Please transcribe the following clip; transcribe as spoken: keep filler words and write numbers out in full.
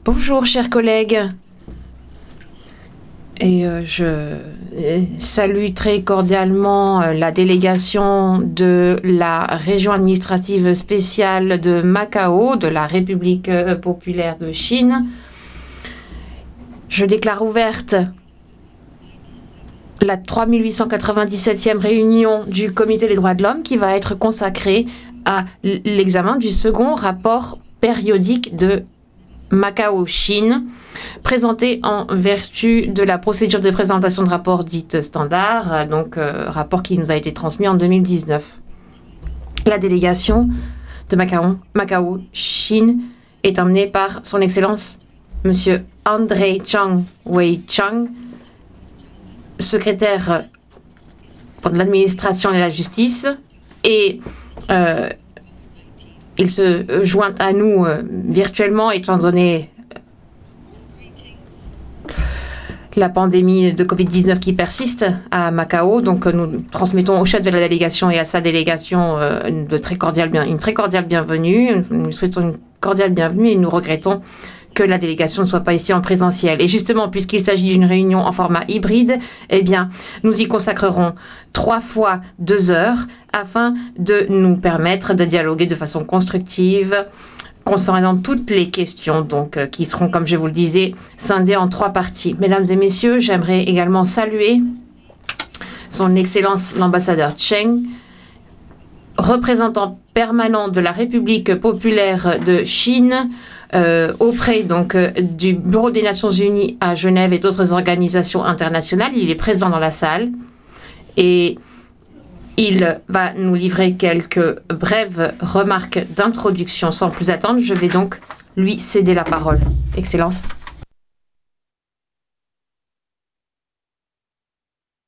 Bonjour, chers collègues. Et euh, je euh, salue très cordialement euh, la délégation de la région administrative spéciale de Macao, de la République euh, populaire de Chine. Je déclare ouverte la trois mille huit cent quatre-vingt-dix-septième réunion du Comité des droits de l'homme qui va être consacrée à l'examen du second rapport périodique de Macao-Chine, présenté en vertu de la procédure de présentation de rapport dite standard, donc euh, rapport qui nous a été transmis en deux mille dix-neuf. La délégation de Macao, Macao Chine est emmenée par son Excellence Monsieur André Chang Wei-Chang, secrétaire pour l'administration et la justice, et euh, il se joint à nous euh, virtuellement étant donné la pandémie de covid dix-neuf qui persiste à Macao. Donc nous transmettons au chef de la délégation et à sa délégation euh, une, de très cordiale, une très cordiale bienvenue. Nous souhaitons une cordiale bienvenue et nous regrettons que la délégation ne soit pas ici en présentiel. Et justement, puisqu'il s'agit d'une réunion en format hybride, eh bien, nous y consacrerons trois fois deux heures afin de nous permettre de dialoguer de façon constructive concernant toutes les questions donc, euh, qui seront, comme je vous le disais, scindées en trois parties. Mesdames et messieurs, j'aimerais également saluer son Excellence l'ambassadeur Cheng, représentant permanent de la République populaire de Chine euh, auprès donc, euh, du Bureau des Nations Unies à Genève et d'autres organisations internationales. Il est présent dans la salle et il va nous livrer quelques brèves remarques d'introduction. Sans plus attendre, je vais donc lui céder la parole. Excellence.